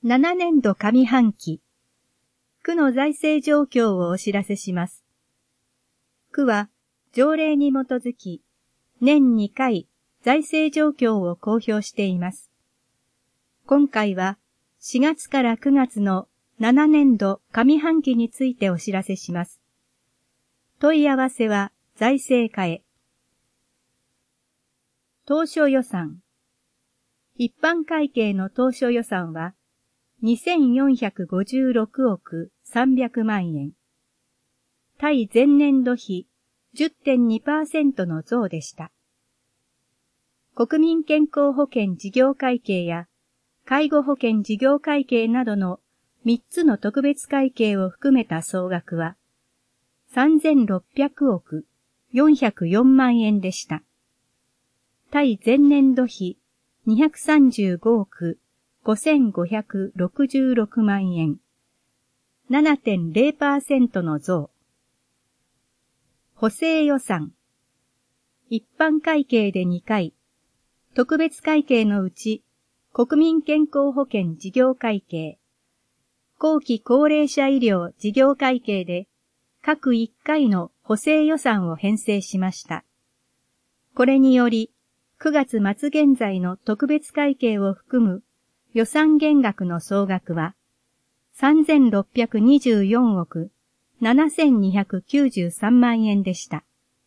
7年度上半期、区の財政状況をお知らせします。区は条例に基づき、年2回財政状況を公表しています。今回は4月から9月の7年度上半期についてお知らせします。問い合わせは財政課へ。当初予算。一般会計の当初予算は2456億300万円。対前年度比 10.2% の増でした。国民健康保険事業会計や介護保険事業会計などの3つの特別会計を含めた総額は3600億404万円でした。対前年度比235億5566万円。7.0% の増。補正予算。一般会計で2回。特別会計のうち、国民健康保険事業会計。後期高齢者医療事業会計で、各1回の補正予算を編成しました。これにより、9月末現在の特別会計を含む予算減額の総額は3624億7293万円でした。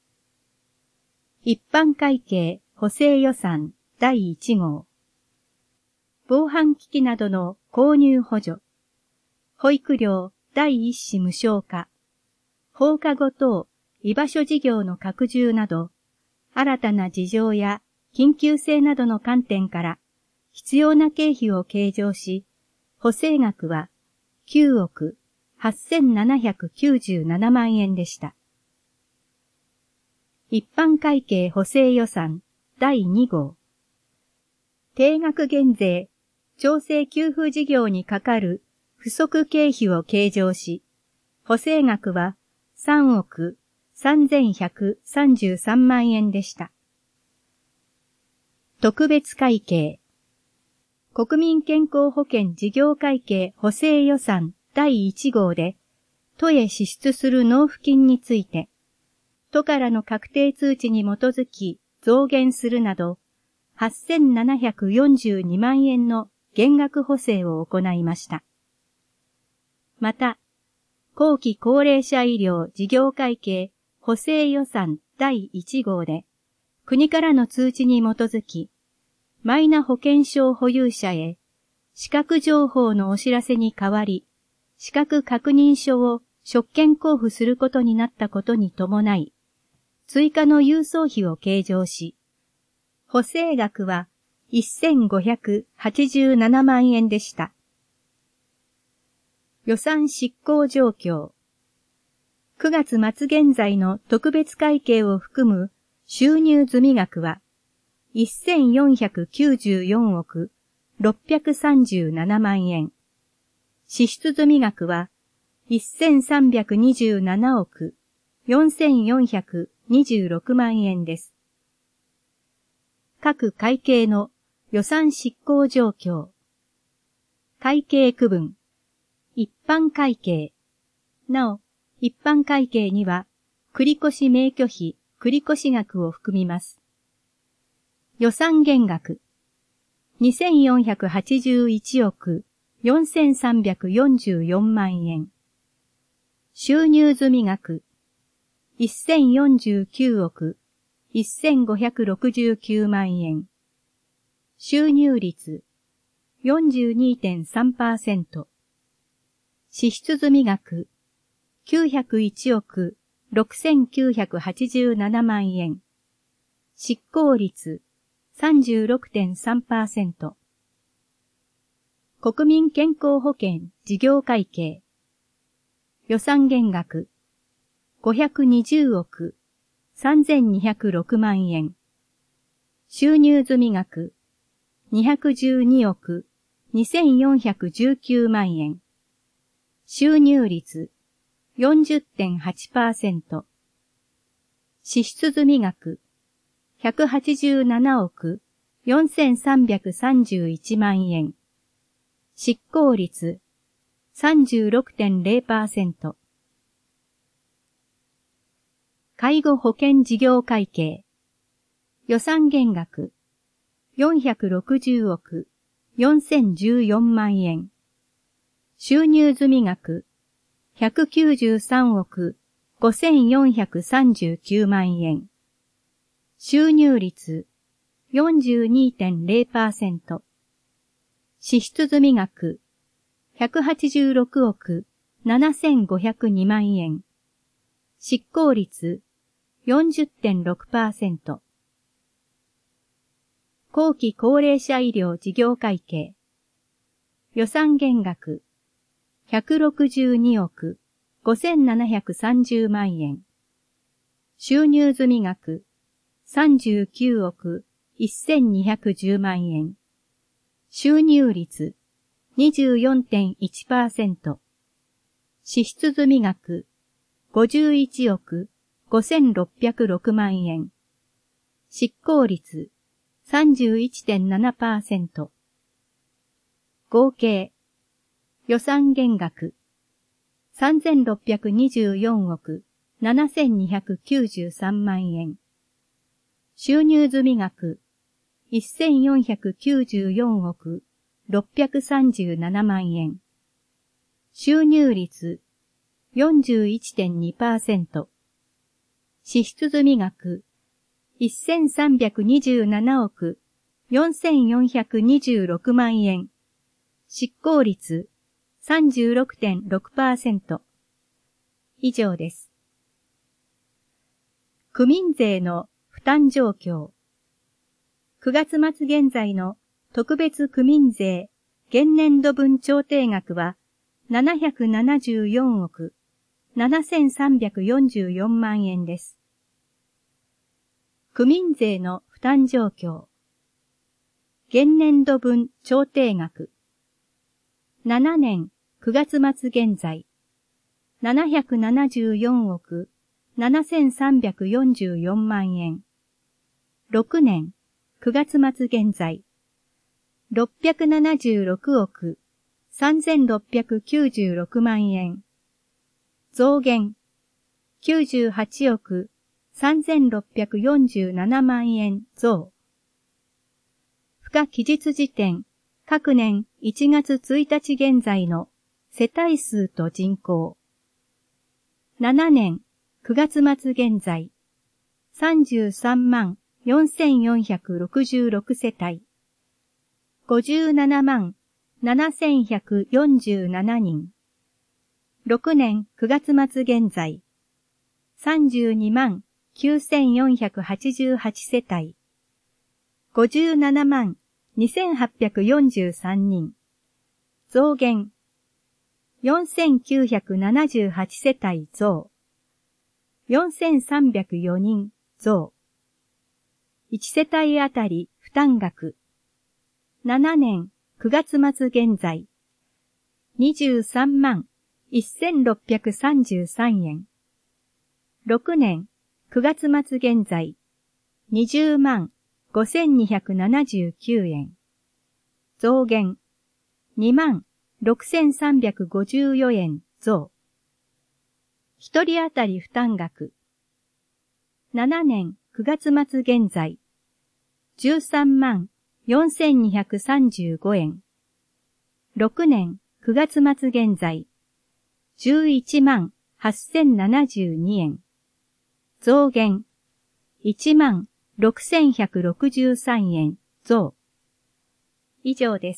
一般会計補正予算第1号。防犯機器などの購入補助、保育料第一子無償化、放課後等居場所事業の拡充など、新たな事情や緊急性などの観点から必要な経費を計上し、補正額は9億8797万円でした。一般会計補正予算第2号。定額減税、調整給付事業にかかる不足経費を計上し、補正額は3億3133万円でした。特別会計。国民健康保険事業会計補正予算第1号で、都へ支出する納付金について、都からの確定通知に基づき増減するなど、8742万円の減額補正を行いました。また、後期高齢者医療事業会計補正予算第1号で、国からの通知に基づき、マイナ保険証保有者へ、資格情報のお知らせに代わり、資格確認書を職権交付することになったことに伴い、追加の郵送費を計上し、補正額は1587万円でした。予算執行状況。9月末現在の特別会計を含む収入済額は1494億637万円。支出済額は1327億4426万円です。各会計の予算執行状況。会計区分。一般会計。なお、一般会計には、繰越免許費、繰越額を含みます。予算減額。2481億4344万円。収入済額。1049億1569万円。収入率 42.3%。支出済額901億6987万円。執行率 36.3%。国民健康保険事業会計。予算減額520億3206万円。収入済額212億2419万円。収入率 40.8%。支出済額187億4331万円。 執行率 36.0%。介護保険事業会計。予算減額460億4014万円。収入済額193億5439万円。収入率 42.0%。支出済額186億7502万円。執行率 40.6%。後期高齢者医療事業会計。予算減額162億5730万円。収入済額39億1210万円。収入率 24.1%。支出済額51億5606万円。執行率 31.7%。合計予算減額3624億7293万円。収入済額1494億637万円。収入率 41.2%。支出済額1327億4426万円。執行率 36.6%。以上です。区民税の負担状況。9月末現在の特別区民税現年度分調停額は774億7344万円です。区民税の負担状況。現年度分調停額。7年9月末現在、774億7344万円。6年9月末現在、676億3696万円。増減98億3647万円増。付加期日時点、各年1月1日現在の世帯数と人口。7年9月末現在、33万4466世帯。57万7147人。6年9月末現在、32万9488世帯。57万2843人。増減。4978世帯増。4304人増。1世帯あたり負担額。7年9月末現在。23万1633円。6年9月末現在。20万5279円。増減。2万6354円増。一人当たり負担額。7年9月末現在。13万4235円。6年9月末現在。11万8072円。増減。1万6163円増。以上です。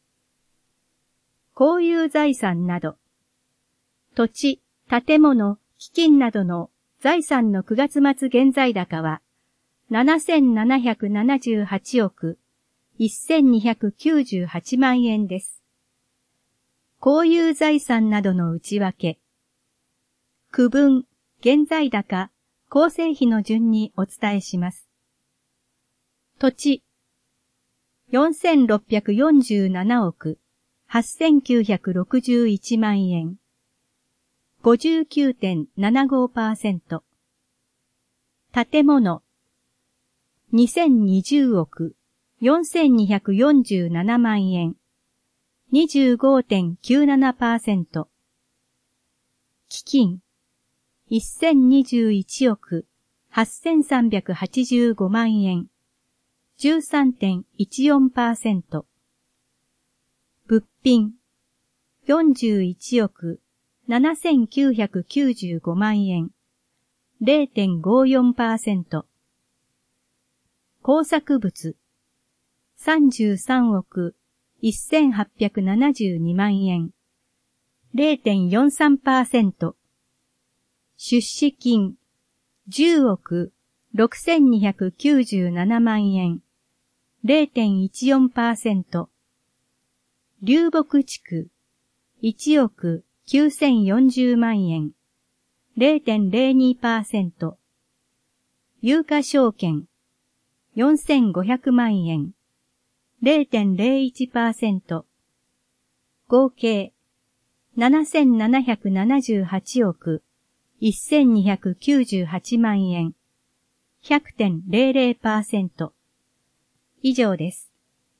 公有財産など。土地、建物、基金などの財産の9月末現在高は7778億1298万円です。公有財産などの内訳。区分、現在高、構成比の順にお伝えします。土地、4647億8961万円。59.75%。建物、2020億4247万円。 25.97%。基金、1021億8385万円、13.14%。物品、41億7995万円、0.54%。工作物、33億1872万円、0.43%。出資金、10億6297万円、0.14%。流木地区、1億9040万円、0.02%。有価証券、4500万円、0.01%。合計、7778億1298万円、100.00%。以上です。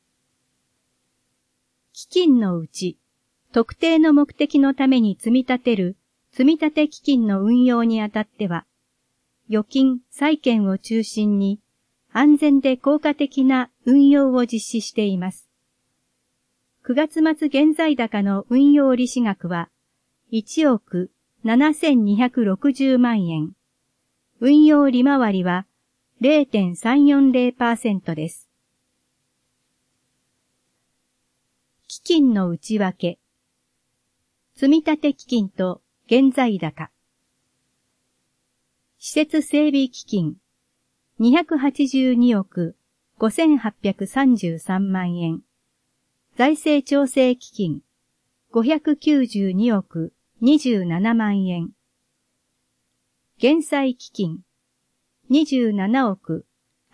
基金のうち、特定の目的のために積み立てる積立基金の運用にあたっては、預金・債券を中心に安全で効果的な運用を実施しています。9月末現在高の運用利子額は1億7260万円。運用利回りは 0.340% です。基金の内訳。積立基金と現在高。施設整備基金282億5833万円。財政調整基金592億27万円。減債基金27億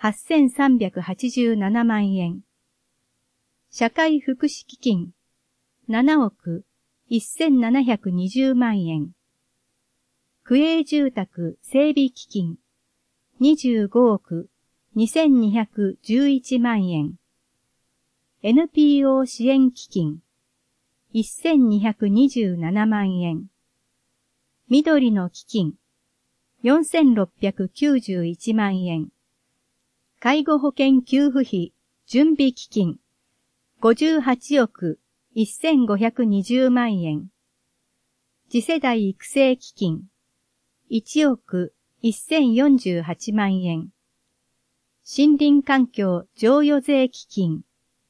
8387万円。社会福祉基金7億1720万円。区営住宅整備基金25億2211万円。NPO 支援基金1227万円。緑の基金4691万円。介護保険給付費準備基金58億1520万円。次世代育成基金1億1048万円。森林環境譲与税基金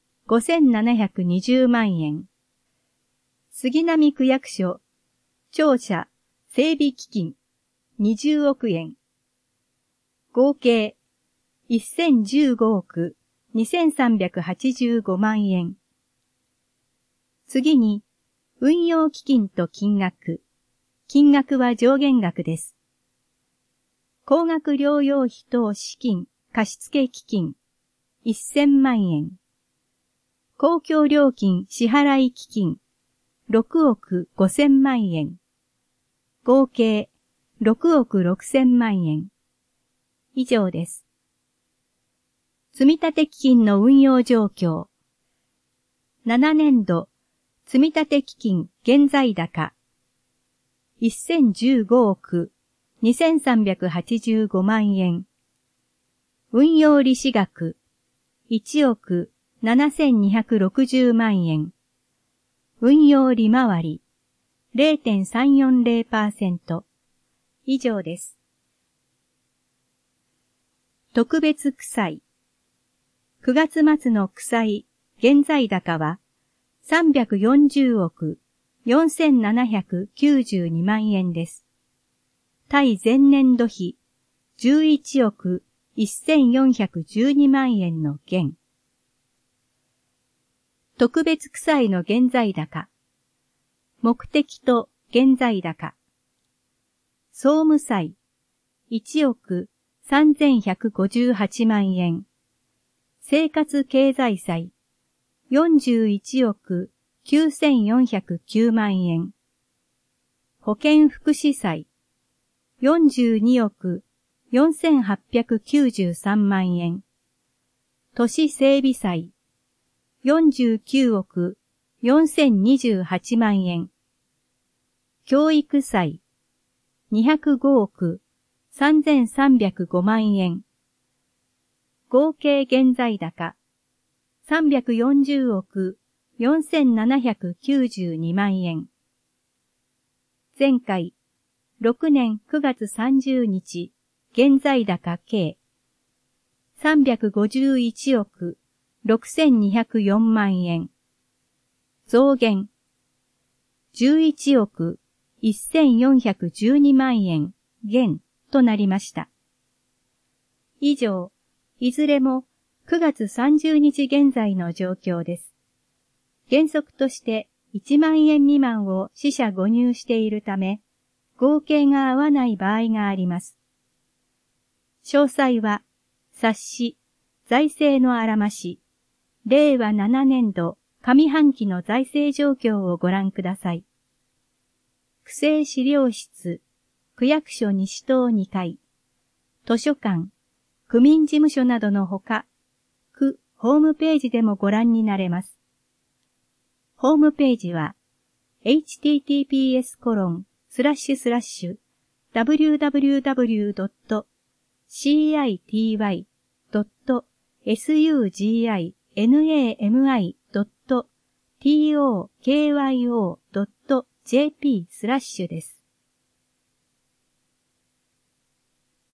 5720万円。杉並区役所庁舎整備基金20億円。合計1015億2385万円。次に、運用基金と金額。金額は上限額です。高額療養費等資金貸付基金1000万円。公共料金支払い基金6億5000万円。合計6億6000万円。以上です。積立基金の運用状況。7年度積立基金現在高1015億2385万円。運用利子額1億7260万円。運用利回り 0.340%。以上です。特別負債。9月末の負債現在高は340億4792万円です。対前年度比11億1412万円の減。特別負債の現在高。目的と現在高。総務債1億3158万円。生活経済債41億9409万円。保健福祉債42億4893万円。都市整備債49億 4028万円。教育債205億3305万円。合計現在高340億4792万円。前回6年9月30日現在高計351億6204万円。増減11億1412万円減となりました。以上、いずれも9月30日現在の状況です。原則として1万円未満を四捨五入しているため、合計が合わない場合があります。詳細は、冊子、財政のあらまし、令和7年度上半期の財政状況をご覧ください。区政資料室、区役所西棟2階、図書館、区民事務所などのほか、区ホームページでもご覧になれます。ホームページは、https://www.city.suginami.tokyo.jp/ です。